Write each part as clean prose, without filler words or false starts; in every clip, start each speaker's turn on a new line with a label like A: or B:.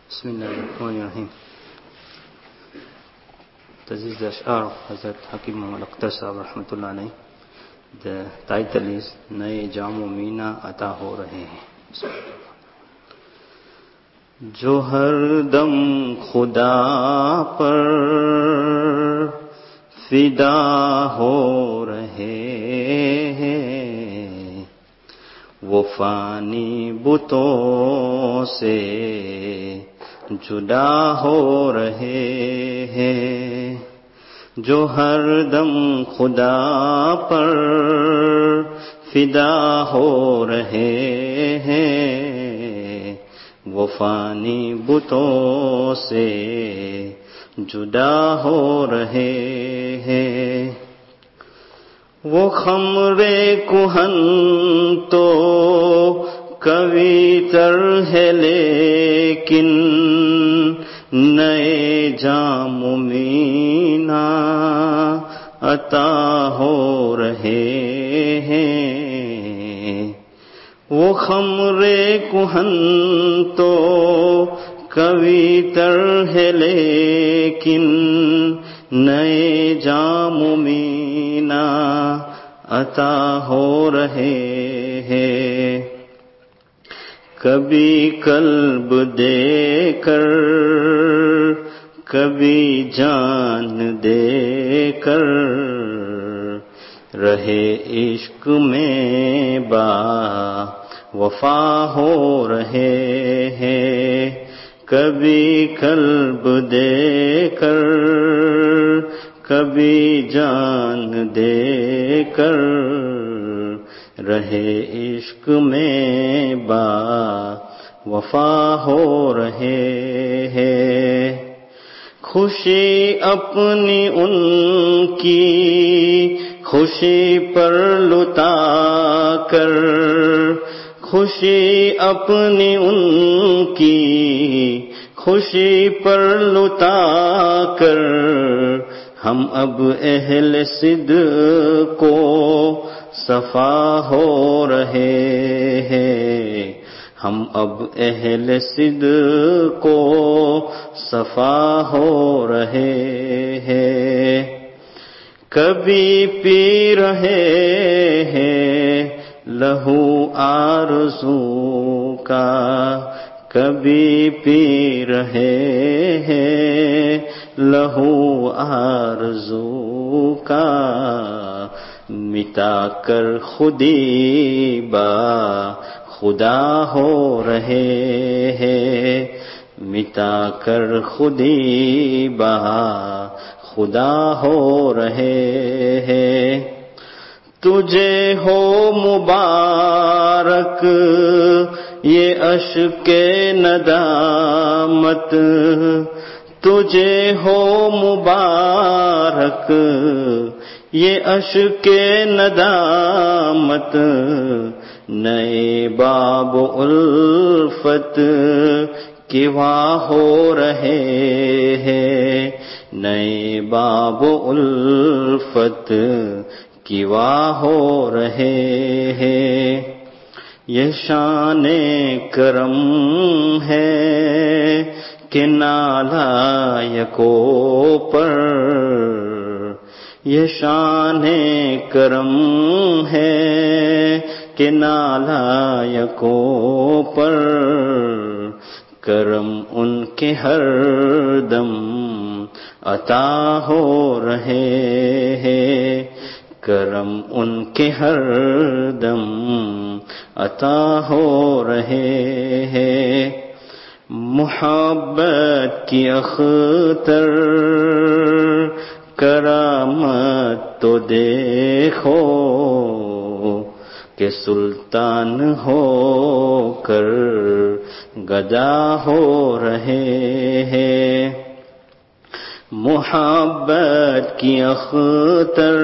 A: بسم الله الرحمن الرحیم. تزیز اشعار حضرت حکیم محمد اختر صاحب رحمۃ اللہ علیہ تائید تلیس نئے جام و مینا عطا ہو رہے ہیں. جو ہر دم خدا پر فدا ہو رہے ہیں، وہ فانی بتوں سے جدا ہو رہے ہیں. جو ہر دم خدا پر فدا ہو رہے ہیں، وہ فانی بتوں سے جدا ہو رہے ہیں. وہ خمر کہن تو کویتر ہے، لیکن نئے جام مینا عطا ہو رہے ہیں. وہ خمر کہن تو کویتر ہے، لیکن نئے جام مینا عطا ہو رہے ہیں. کبھی قلب دے کر، کبھی جان دے کر، رہے عشق میں با وفا ہو رہے ہیں. کبھی قلب دے کر، کبھی جان دے کر، رہے عشق میں با وفا ہو رہے ہیں. خوشی اپنی ان کی خوشی پر لٹا کر، خوشی اپنی ان کی خوشی پر لٹا کر، ہم اب اہل صدق کو صفا ہو رہے ہیں. ہم اب اہل صدق کو صفا ہو رہے ہیں. کبھی پی رہے ہیں لہو آرزو کا، کبھی پی رہے ہیں لہو آرزو کا، مٹا کر خودی با خدا ہو رہے ہیں. مٹا کر خودی با خدا ہو رہے ہیں. تجھے ہو مبارک یہ اشک ندامت، تجھے ہو مبارک یہ اشک ندامت، نئے باب الفت کی واہ ہو رہے ہیں. نئے باب الفت کی واہ ہو رہے ہیں. یہ شان کرم ہے کہ نالائقوں پر، یہ شان کرم ہے کہ نالائقوں پر، کرم ان کے ہر دم عطا ہو رہے ہیں. کرم ان کے ہر دم عطا ہو رہے ہیں. محبت کی اختر کرامت تو دیکھو کہ سلطان ہو کر گدا ہو رہے ہیں. محبت کی اختر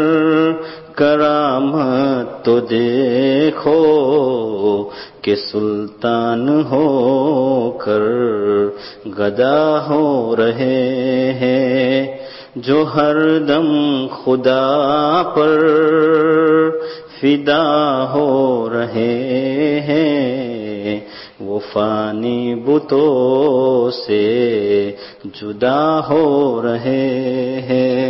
A: کرامت تو دیکھو کہ سلطان ہو کر گدا ہو رہے ہیں. جو ہر دم خدا پر فدا ہو رہے ہیں، وہ فانی بتوں से जुदा हो रहे हैं।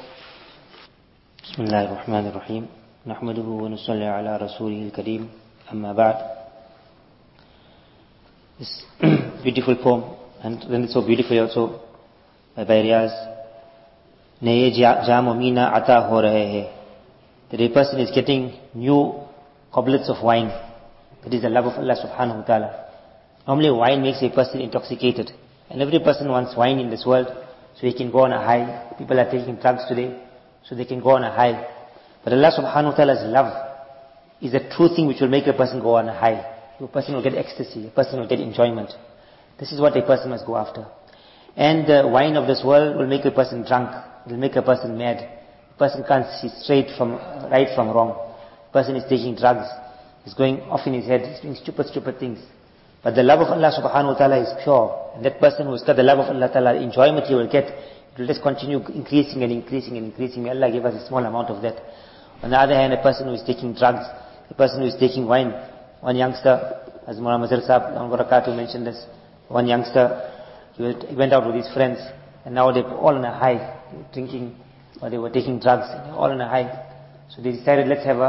B: बिस्मिल्लाहिर्रहमानिर्रहीम नहमदुहु व नुसल्ली अला रसूलिल करीम अम्मा बाद। This beautiful poem, and then it's so beautifully also by Riaz. Naye jam mina ata ho rahe hai. That a person is getting new goblets of wine. That is the love of Allah subhanahu wa ta'ala. Normally wine makes a person intoxicated. And every person wants wine in this world so he can go on a high. People are taking drugs today so they can go on a high. But Allah subhanahu wa ta'ala's love is a true thing which will make a person go on a high. A person will get ecstasy, a person will get enjoyment. This is what a person must go after. And the wine of this world will make a person drunk. It will make a person mad. A person can't see straight from right from wrong. A person is taking drugs. He's going off in his head. He's doing stupid things. But the love of Allah subhanahu wa ta'ala is pure. And that person who's got the love of Allah ta'ala, enjoyment he will get, it will just continue increasing and increasing and increasing. May Allah give us a small amount of that. On the other hand, a person who is taking drugs, a person who is taking wine, one youngster, as Mullah Mazhar Sahib on Barakatuh mentioned this, one youngster, he went out with his friends, and now they're all on a high, they were drinking, or they were taking drugs, and they're all on a high. So they decided, let's have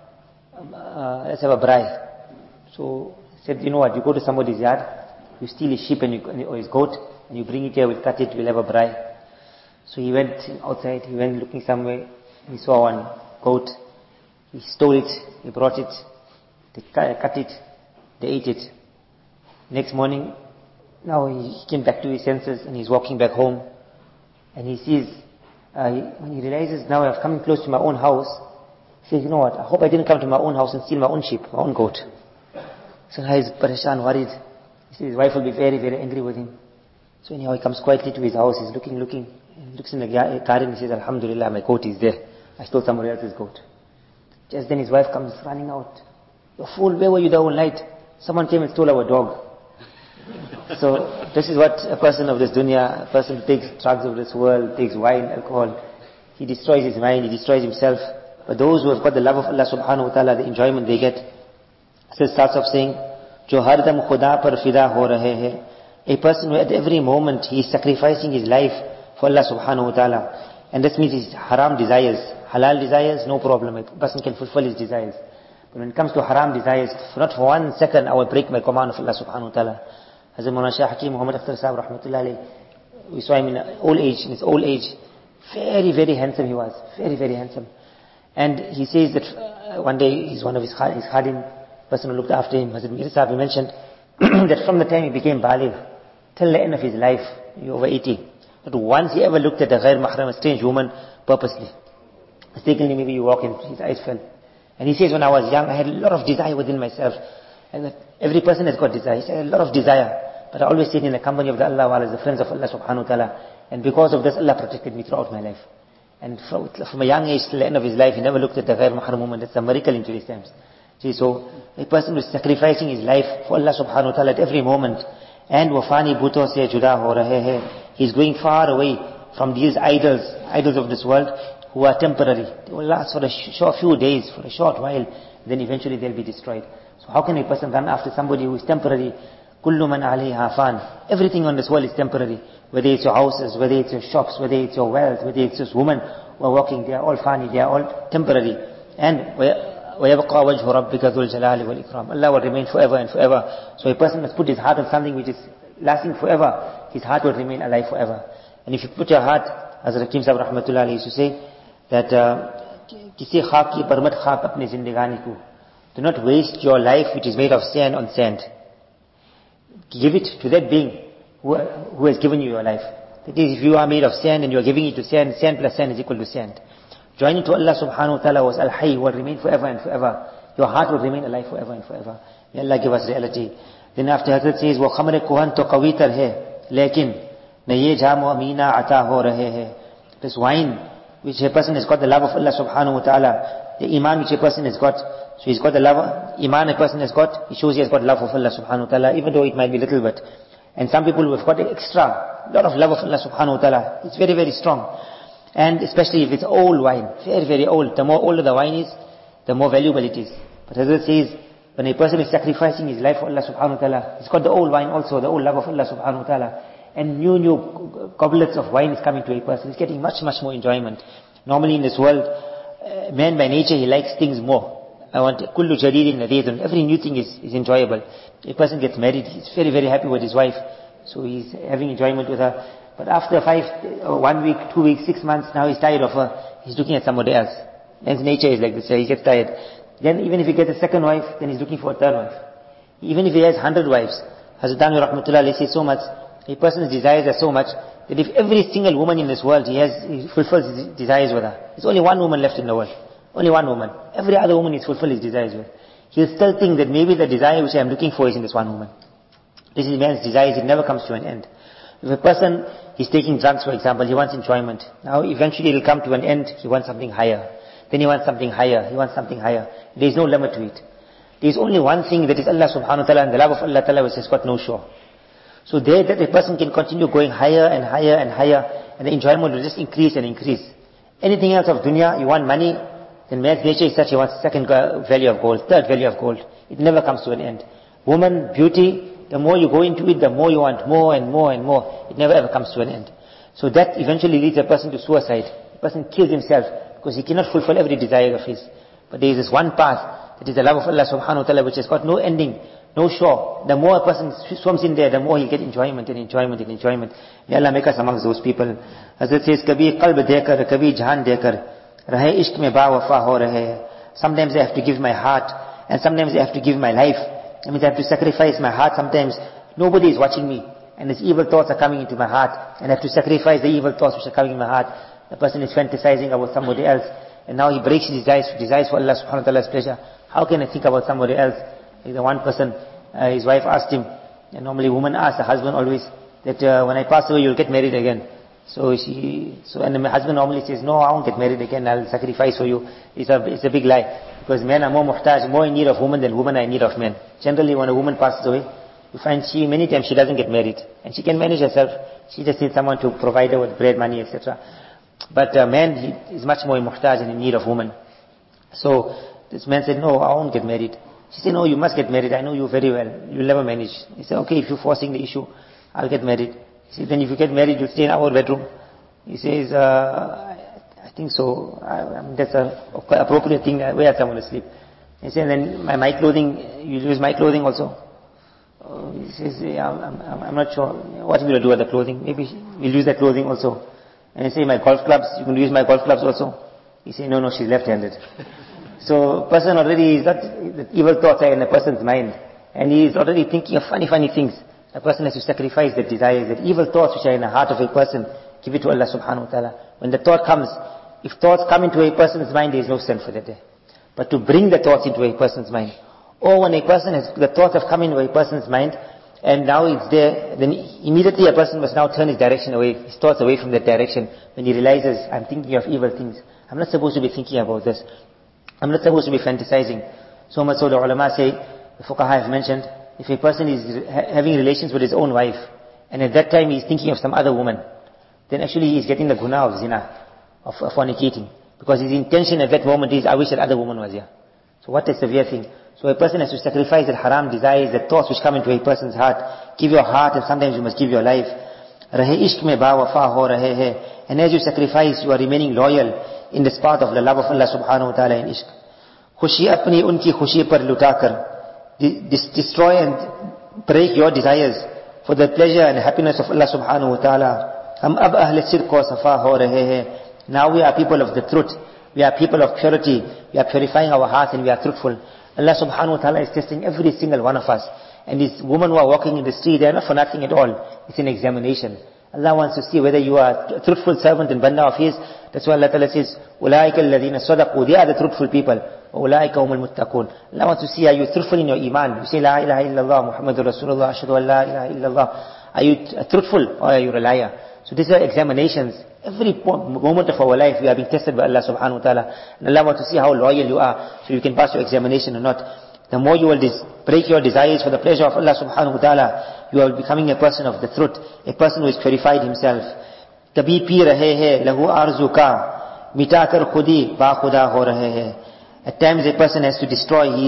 B: a braai. So he said, you know what, you go to somebody's yard, you steal his sheep or his goat, and you bring it here, we'll cut it, we'll have a braai. So he went outside, he went looking somewhere, he saw one goat, he stole it, he brought it, they cut it, they ate it. Next morning, now he came back to his senses and he's walking back home, and he sees, when he realizes, now I've come close to my own house, he says, you know what, I hope I didn't come to my own house and steal my own sheep, my own goat. So now he's pareshan, worried. He says his wife will be very, very angry with him. So anyhow he comes quietly to his house, he's looking, and looks in the garden, he says, Alhamdulillah, my goat is there. I stole somebody else's goat. Just then his wife comes running out. You fool, where were you the whole night? Someone came and stole our dog. So this is what a person of this dunya, a person who takes drugs of this world, takes wine, alcohol, he destroys his mind, he destroys himself. But those who have got the love of Allah subhanahu wa ta'ala, the enjoyment they get, so it starts off saying, Jo hardam khuda par fida ho rahe hai. A person who at every moment he is sacrificing his life for Allah subhanahu wa ta'ala. And this means his haram desires. Halal desires, no problem. A person can fulfill his desires. But when it comes to haram desires, not for 1 second I will break my command of Allah subhanahu wa ta'ala. Hazrat Mawlana Shaykh Hakim Muhammad Akhtar Sahib rahmatullah alayhi, we saw him in his old age, very, very handsome he was, very, very handsome. And he says that one day one of his khadim, person who looked after him, Hazrat Mir Sahib, he mentioned that from the time he became baligh till the end of his life, he over 80, that once he ever looked at a ghair mahram, a strange woman, purposely. Mistakenly maybe you walk and his eyes fell. And he says, when I was young, I had a lot of desire within myself. And that every person has got desire. He said, a lot of desire. But I always stayed in the company of the Allah Walas, the friends of Allah subhanahu wa ta'ala. And because of this, Allah protected me throughout my life. And from a young age till the end of his life, he never looked at the ghair mahram woman. That's a miracle in today's times. See, so a person who is sacrificing his life for Allah subhanahu wa ta'ala at every moment. And wafani bhuto se juda ho rahe hai. He's going far away from these idols of this world, who are temporary. They will last for a few days, for a short while, then eventually they'll be destroyed. So how can a person run after somebody who is temporary? Kullu man alayha fan. Everything on this world is temporary. Whether it's your houses, whether it's your shops, whether it's your wealth, whether it's just women who are walking, they are all fani, they are all temporary. And وَيَبْقَى وَجْهُ رَبِّكَ ذُو الْجَلَالِ وَالْإِكْرَامِ. Allah will remain forever and forever. So a person must put his heart on something which is lasting forever. His heart will remain alive forever. And if you put your heart, as Hakim Sahib rahmatullah alayhi used to say, that kisi khak ki parmat khak apne zindagani ko. Do not waste your life which is made of sand on sand. Give it to that being who has given you your life. That is, if you are made of sand and you are giving it to sand, sand plus sand is equal to sand. Joining to Allah subhanahu wa ta'ala was al-hayy, will remain forever and forever. Your heart will remain alive forever and forever. May Allah give us reality. Then after Hazrat says, wo khamre kuhan to qawitar hai, lekin na ye jamu amina ata ho rahe hai. This wine which a person has got the love of Allah subhanahu wa ta'ala, the iman which a person has got, so he's got the love, iman a person has got, it shows he has got love of Allah subhanahu wa ta'ala, even though it might be little bit. And some people who have got extra, lot of love of Allah subhanahu wa ta'ala, it's very, very strong. And especially if it's old wine, very, very old, the more older the wine is, the more valuable it is. But Hazrat says, When a person is sacrificing his life for Allah subhanahu wa ta'ala, it's got the old wine also, the old love of Allah subhanahu wa ta'ala. And new goblets of wine is coming to a person. He's getting much more enjoyment. Normally in this world, man by nature, he likes things more. I want kullu jadidin nadidun. Every new thing is enjoyable. A person gets married, he's very happy with his wife. So he's having enjoyment with her. But after 1 week, 2 weeks, 6 months, now he's tired of her. He's looking at somebody else. Man's nature is like this, he gets tired. Then even if he gets a second wife, then he's looking for a third wife. Even if he has 100 wives, Hazrat Thanwi Rahmatullah says so much, a person's desires are so much, that if every single woman in this world, he fulfills his desires with her. There's only one woman left in the world. Only one woman. Every other woman he's fulfilled his desires with. He'll still think that maybe the desire which I'm looking for is in this one woman. This is man's desires, it never comes to an end. If a person is taking drugs, for example, he wants enjoyment. Now eventually it will come to an end, he wants something higher. Then he wants something higher, he wants something higher. There is no limit to it. There is only one thing, that is Allah subhanahu wa ta'ala, and the love of Allah ta'ala which has got no shore. So there that a person can continue going higher and higher and higher, and the enjoyment will just increase and increase. Anything else of dunya, you want money, then man's nature is such, he wants second value of gold, third value of gold. It never comes to an end. Woman, beauty, the more you go into it, the more you want more and more and more. It never ever comes to an end. So that eventually leads a person to suicide. A person kills himself because he cannot fulfill every desire of his. But there is this one path, that is the love of Allah subhanahu wa ta'ala, which has got no ending, no shore. The more a person swims in there, the more he'll get enjoyment and enjoyment and enjoyment. May Allah make us amongst those people. Hazrat says, Kabhi qalb dekar, kabhi jhaan dekar, rahe ishq mein ba wafa ho rahe hai. Sometimes I have to give my heart, and sometimes I have to give my life. That means I have to sacrifice my heart sometimes. Nobody is watching me, and these evil thoughts are coming into my heart, and I have to sacrifice the evil thoughts which are coming in my heart. The person is fantasizing about somebody else, and now he breaks his desires for Allah subhanahu wa ta'ala's pleasure. How can I think about somebody else? Like the one person, his wife asked him, and normally women ask the husband always, that when I pass away you'll get married again. And the husband normally says, no, I won't get married again, I'll sacrifice for you. It's a big lie. Because men are more muhtaj, more in need of women than women are in need of men. Generally when a woman passes away, you find many times she doesn't get married. And she can manage herself. She just needs someone to provide her with bread, money, etc. But a man, he is much more muhtaj and in need of women. So this man said, no, I won't get married. She said, no, you must get married. I know you very well. You'll never manage. He said, okay, if you're forcing the issue, I'll get married. He said, then if you get married, you'll stay in our bedroom. He says, I think so. That's an appropriate thing. Where else I want to sleep? He said, then my clothing, you'll use my clothing also. He says, yeah, I'm not sure. What will you do with the clothing? Maybe we'll use that clothing also. And he said, my golf clubs, you can use my golf clubs also. He said, no, she's left-handed. So person already is not, the evil thoughts are in the person's mind. And he is already thinking of funny things. A person has to sacrifice the desires, the evil thoughts which are in the heart of a person, give it to Allah subhanahu wa ta'ala. When the thought comes, if thoughts come into a person's mind, there is no sin for that day. But to bring the thoughts into a person's mind, or when a person has, the thoughts have come into a person's mind, and now it's there, then immediately a person must now turn his direction away, his thoughts away from that direction, when he realizes, I'm thinking of evil things. I'm not supposed to be thinking about this. I'm not supposed to be fantasizing. So much so the ulama say, the fuqaha have mentioned, if a person is having relations with his own wife, and at that time he is thinking of some other woman, then actually he is getting the guna of zina, of fornicating. Because his intention at that moment is, I wish that other woman was here. So what a severe thing. So a person has to sacrifice that haram desires, the thoughts which come into a person's heart. Give your heart, and sometimes you must give your life. Rahe ishq mein ba wafa ho rahe hai. And as you sacrifice, you are remaining loyal in this path of the love of Allah subhanahu wa ta'ala in ishq. Khushi apni unki khushi par lutakar. Destroy and break your desires for the pleasure and happiness of Allah subhanahu wa ta'ala. Hum ab ahle sidq wa safa ho rahe hai. Now we are people of the truth. We are people of purity. We are purifying our hearts and we are truthful. Allah subhanahu wa ta'ala is testing every single one of us. And these women who are walking in the street, they are not for nothing at all. It's an examination. Allah wants to see whether you are a truthful servant and banda of His. That's why Allah Ta'ala says, أُولَٰئِكَ الَّذِينَ صَدَقُوا. They are the truthful people. وَأُولَٰئِكَ هُمُ الْمُتَّقُونَ. Allah wants to see, are you truthful in your iman? You say, La ilaha illallah, Muhammadur Rasulullah, ashhadu an la ilaha illallah. Are you truthful or are you a liar? So these are examinations. Every moment of our life, we are being tested by Allah subhanahu wa ta'ala. And Allah wants to see how loyal you are, so you can pass your examination or not. The more you will break your desires for the pleasure of Allah subhanahu wa ta'ala, you are becoming a person of the truth, a person who has purified himself. Kabhi pi rahe hai, lahu arzu ka, mita kar khudi ba khuda ho rahe hai. At times a person has to destroy his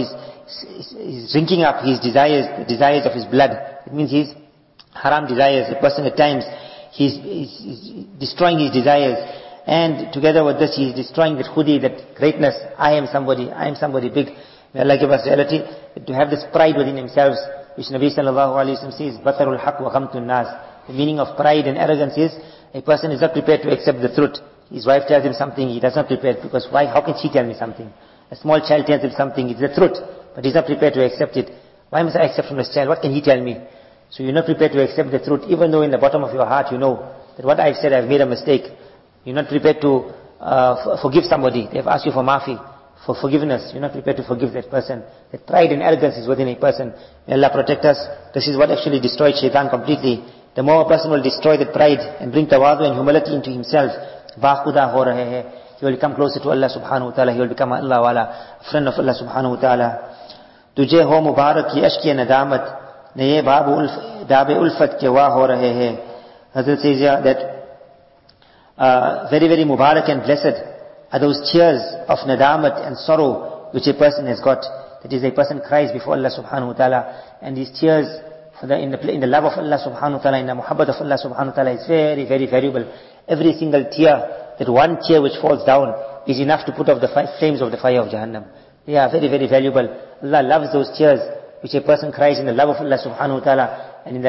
B: is drinking up his desires, the desires of his blood. It means his haram desires. The person at times, he's destroying his desires. And together with this, he is destroying that khudi, that greatness. I am somebody big. May Allah give us reality, to have this pride within themselves, which Nabi sallallahu alayhi wa sallam says, Batarul haq wa ghamtun nas. The meaning of pride and arrogance is, a person is not prepared to accept the truth. His wife tells him something, he does not prepare, because why? How can she tell me something? A small child tells him something, it's the truth, but he's not prepared to accept it. Why must I accept from this child? What can he tell me? So you're not prepared to accept the truth, even though in the bottom of your heart you know that what I've said, I've made a mistake. You're not prepared to forgive somebody. They've asked you for maafi, for forgiveness. You're not prepared to forgive that person. That pride and arrogance is within a person. May Allah protect us. This is what actually destroyed shaitan completely. The more a person will destroy that pride and bring tawadu and humility into himself, baaquda ho rahe hai. He will come closer to Allah subhanahu wa ta'ala. He will become Allah wala, a friend of Allah subhanahu wa ta'ala. Tujhe ho mubarak ki ashki nadamat, naye daabe ulfat ke wa ho rahe hai. Hazrat says that very, very mubarak and blessed are those tears of nadamat and sorrow which a person has got. That is, a person cries before Allah subhanahu wa ta'ala, and these tears in the love of Allah subhanahu wa ta'ala, in the muhabbat of Allah subhanahu wa ta'ala is very, very valuable. Every single tear, that one tear which falls down, is enough to put off the flames of the fire of Jahannam. They are very, very valuable. Allah loves those tears which a person cries in the love of Allah subhanahu wa ta'ala, and in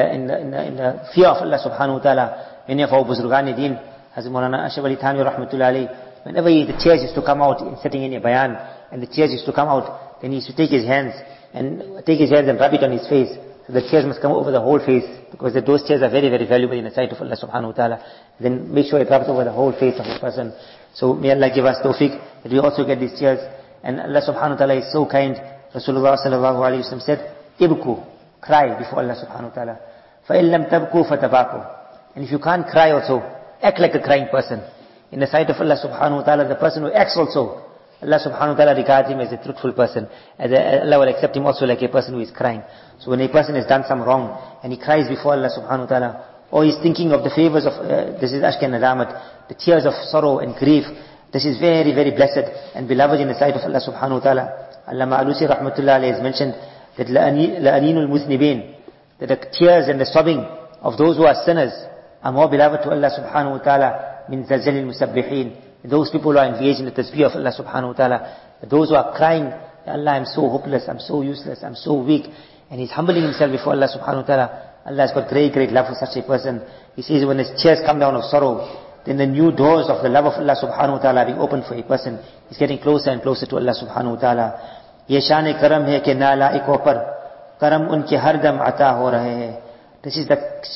B: the fear of Allah subhanahu wa ta'ala. Many of our Buzurgani Deen, Hazrat Maulana Ashraf Ali Thanvi rahmatullahi alayhi, whenever the tears used to come out in sitting in a bayan, and the tears used to come out, then he used to take his hands and rub it on his face. So the tears must come over the whole face, because those tears are very, very valuable in the sight of Allah subhanahu wa ta'ala. Then make sure it rubs over the whole face of a person. So may Allah give us tawfiq that we also get these tears. And Allah subhanahu wa ta'ala is so kind. Rasulullah sallallahu alayhi wa sallam said, Ibku, cry before Allah subhanahu wa ta'ala. فَإِن لَمْ تَبْكُوا فَتَبَاكُوا. And if you can't cry also, act like a crying person. In the sight of Allah subhanahu wa ta'ala, the person who acts also, Allah subhanahu wa ta'ala regards him as a truthful person. Allah will accept him also like a person who is crying. So when a person has done some wrong, and he cries before Allah subhanahu wa ta'ala, or he's thinking of the favors of, this is ashk and nadamat, the tears of sorrow and grief, this is very, very blessed and beloved in the sight of Allah subhanahu wa ta'ala. Allama Alusi rahmatullah alayhi has mentioned that la'aninul muznibin, that the tears and the sobbing of those who are sinners are more beloved to Allah subhanahu wa ta'ala min zalzalil musabbihin. Those people who are engaged in the tasbih of Allah subhanahu wa ta'ala, those who are crying, Allah, I'm so hopeless, I'm so useless, I'm so weak, and he's humbling himself before Allah subhanahu wa ta'ala. Allah has got great, great love for such a person. He says when his tears come down of sorrow, then the new doors of the love of Allah subhanahu wa ta'ala are being opened for a person. He's getting closer and closer to Allah subhanahu wa ta'ala. Ye shan karam hai ke na laiko par, karam unke hardam ata ho rahe hai. This is the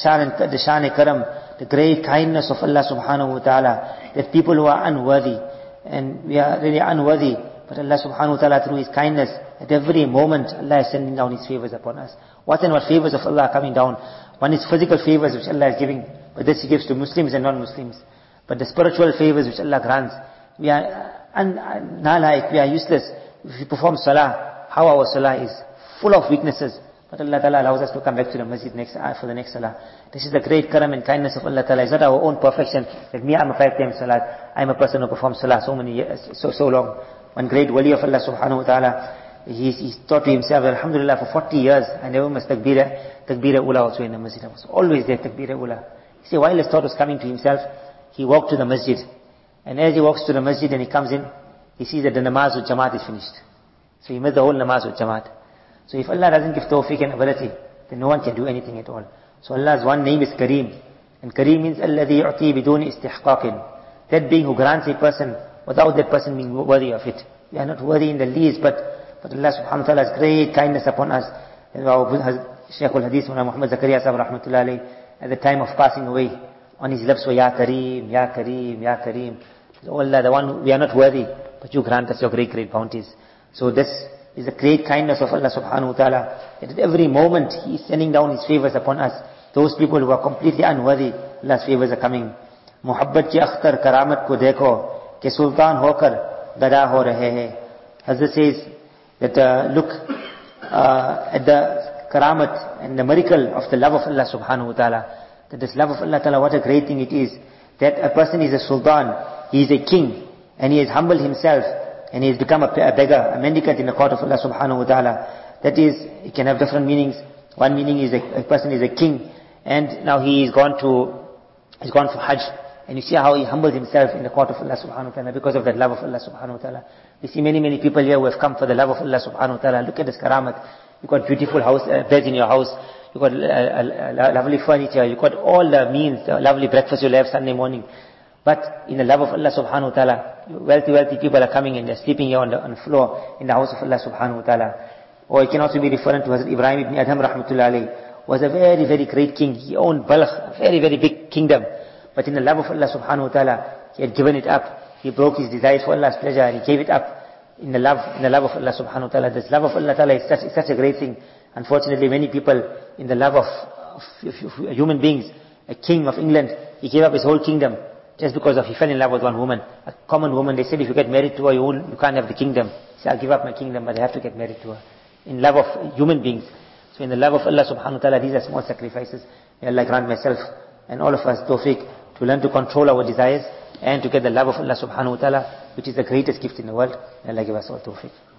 B: shan karam, the great kindness of Allah subhanahu wa ta'ala, that people who are unworthy, and we are really unworthy, but Allah subhanahu wa ta'ala through His kindness, at every moment Allah is sending down His favors upon us. What and what favors of Allah are coming down? One is physical favors which Allah is giving, but this He gives to Muslims and non-Muslims. But the spiritual favors which Allah grants, we are nalaik, we are useless. If we perform salah, how our salah is full of weaknesses, but Allah Ta'ala allows us to come back to the masjid for the next salah. This is the great karam and kindness of Allah Ta'ala. It's not our own perfection. Like me, I'm a 5 times salat. I'm a person who performs salah so many years, so long. One great wali of Allah subhanahu wa ta'ala, he thought to himself, Alhamdulillah, for 40 years, I never missed takbir ula also in the masjid. I was always there, takbir ula. You see, while his thought was coming to himself, he walked to the masjid. And as he walks to the masjid and he comes in, he sees that the namaz with jamaat is finished. So he missed the whole namaz with jamaat. So if Allah doesn't give tawfiq and ability, then no one can do anything at all. So Allah's one name is Kareem. And Kareem means alladhi yu'ti biduni istihqaqin. That being who grants a person without that person being worthy of it. We are not worthy in the least, but Allah subhanahu wa ta'ala has great kindness upon us. Shaykh al-Hadith Muhammad Zakaria Sahib rahmatullah alayhi, at the time of passing away, on his lips were Ya Kareem, Ya Kareem, Ya Kareem. So Allah, the one, we are not worthy, but you grant us your great, great bounties. So this is the great kindness of Allah subhanahu wa ta'ala. At every moment He is sending down His favors upon us. Those people who are completely unworthy, Allah's favors are coming. Muhabbat ki akhtar karamat ko dekho, ke sultan hokar gada ho rahe hai. Hazrat says that look at the karamat and the miracle of the love of Allah subhanahu wa ta'ala. That this love of Allah ta'ala, what a great thing it is. That a person is a sultan, he is a king, and he has humbled himself, and he has become a beggar, a mendicant in the court of Allah subhanahu wa ta'ala. That is, it can have different meanings. One meaning is a person is a king, and now he's gone for Hajj, and you see how he humbled himself in the court of Allah subhanahu wa ta'ala because of that love of Allah subhanahu wa ta'ala. We see many people here who have come for the love of Allah subhanahu wa ta'ala. Look at this karamat. You've got beautiful beds in your house, you've got lovely furniture, you've got all the means, the lovely breakfast you'll have Sunday morning. But in the love of Allah subhanahu wa ta'ala, wealthy people are coming and they're sleeping here on the floor in the house of Allah subhanahu wa ta'ala. Or it can also be referring to Hazrat Ibrahim ibn Adham rahmatullah alayhi, was a very great king. He owned Balkh, a very big kingdom. But in the love of Allah subhanahu wa ta'ala, he had given it up. He broke his desires for Allah's pleasure and he gave it up in the love of Allah subhanahu wa ta'ala. This love of Allah ta'ala is such a great thing. Unfortunately, many people in the love of human beings, a king of England, he gave up his whole kingdom just because he fell in love with one woman, a common woman. They said, if you get married to her, you can't have the kingdom. He said, I'll give up my kingdom, but I have to get married to her. In love of human beings. So in the love of Allah subhanahu wa ta'ala, these are small sacrifices. May Allah grant myself and all of us tawfiq to learn to control our desires and to get the love of Allah subhanahu wa ta'ala, which is the greatest gift in the world. May Allah give us all tawfiq.